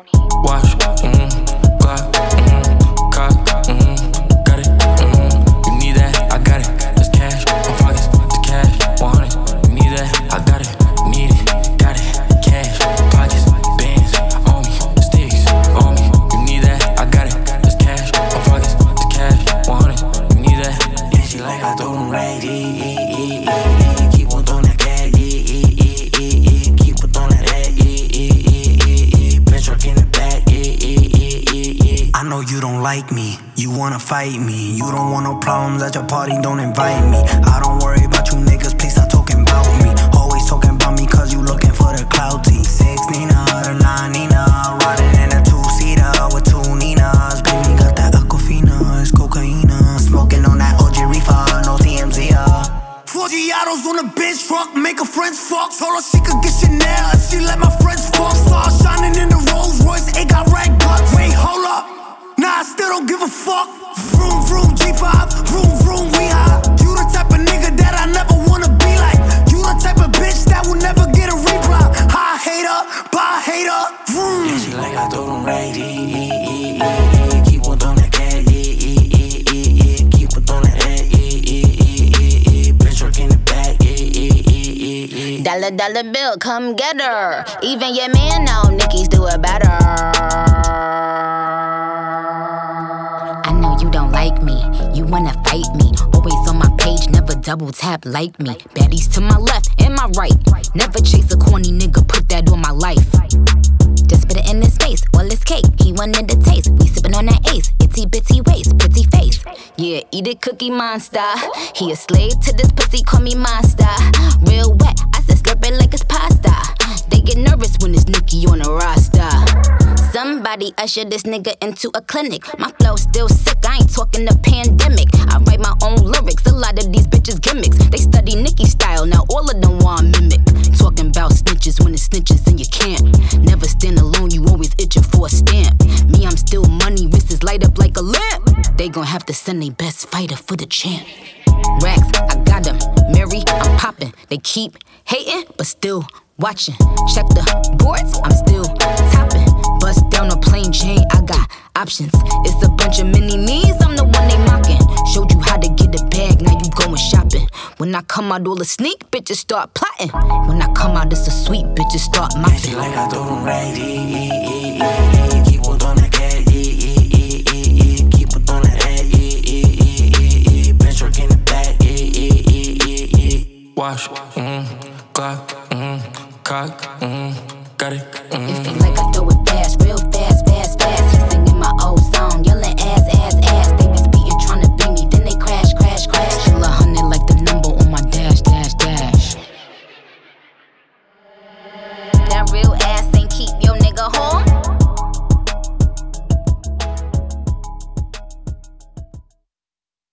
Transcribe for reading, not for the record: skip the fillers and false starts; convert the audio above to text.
Wash, Glock, cock, got it, you need that, I got it. It's cash, my pockets, it's cash, 100. You need that, I got it, need it, got it. Cash, pockets, bands, on me, sticks, on me. You need that, I got it. It's cash, my pockets, it's cash, 100. You need that. Yeah, she like I throw them racks, keep on throwing that cash, keep on throwing that ass, bitch truck in the back, I know you don't like me, you wanna fight me. You don't want no problems at your party, don't invite me. I don't worry about you niggas, please stop talking about me. Always talking about me cause you looking for the clout team. 6 Nina, or 9 Nina, riding in a 2-seater with 2 Ninas. Baby got that Aquafina, it's cocaine. Smoking on that OG reefer, no TMZ. 4 Giottos on the bench truck, make her friends fuck. Told her she could get Chanel if she let my friends fuck. Stars shining in the Rolls Royce, it got rag bucks. Wait, hold up, nah, I still don't give a fuck. Vroom, vroom, G5, vroom, vroom, we high. You the type of nigga that I never wanna be like. You the type of bitch that will never get a reply. High hater, bye hater, vroom. Yeah, she like I throw them racks, keep on throwing that cash, keep on throwing that ass, bitch truck in the back, Dollar, dollar bill, come get her. Even your man know Nicki's do it better. I know you don't like me, you wanna fight me. Always on my page, never double tap like me. Baddies to my left and my right. Never chase a corny nigga, put that on my life. Just put it in his face, all his cake. He wanted the taste, we sippin' on that ace. Itty bitty waist, pretty face. Yeah, eat it, Cookie Monster. He a slave to this pussy, call me monster. Real wet, I said slurp it like it's pasta. They get nervous when it's Nicki on the roster. Somebody usher this nigga into a clinic. My flow still sick, I ain't talking the pandemic. I write my own lyrics, a lot of these bitches gimmicks. They study Nicki style, now all of them want mimic. Talking about snitches when it's snitches and you can't. Never stand alone, you always itching for a stamp. Me, I'm still money, wrists light up like a lamp. They gon' have to send their best fighter for the champ. Racks, I got them. Mary, I'm popping. They keep hating, but still watching. Check the boards, I'm still topping. Bust down a plain chain, I got options. It's a bunch of mini-me's, I'm the one they mocking. Showed you how to get a bag, now you going shopping. When I come out, all the sneak bitches start plotting. When I come out, it's a sweet bitches start mopping. Yeah, she like I throw them racks, keep on throwing that cash, keep on throwing that ass, bitch truck in the back, Wash, Glock, cock, got it, It feel like I throw it fast, real fast.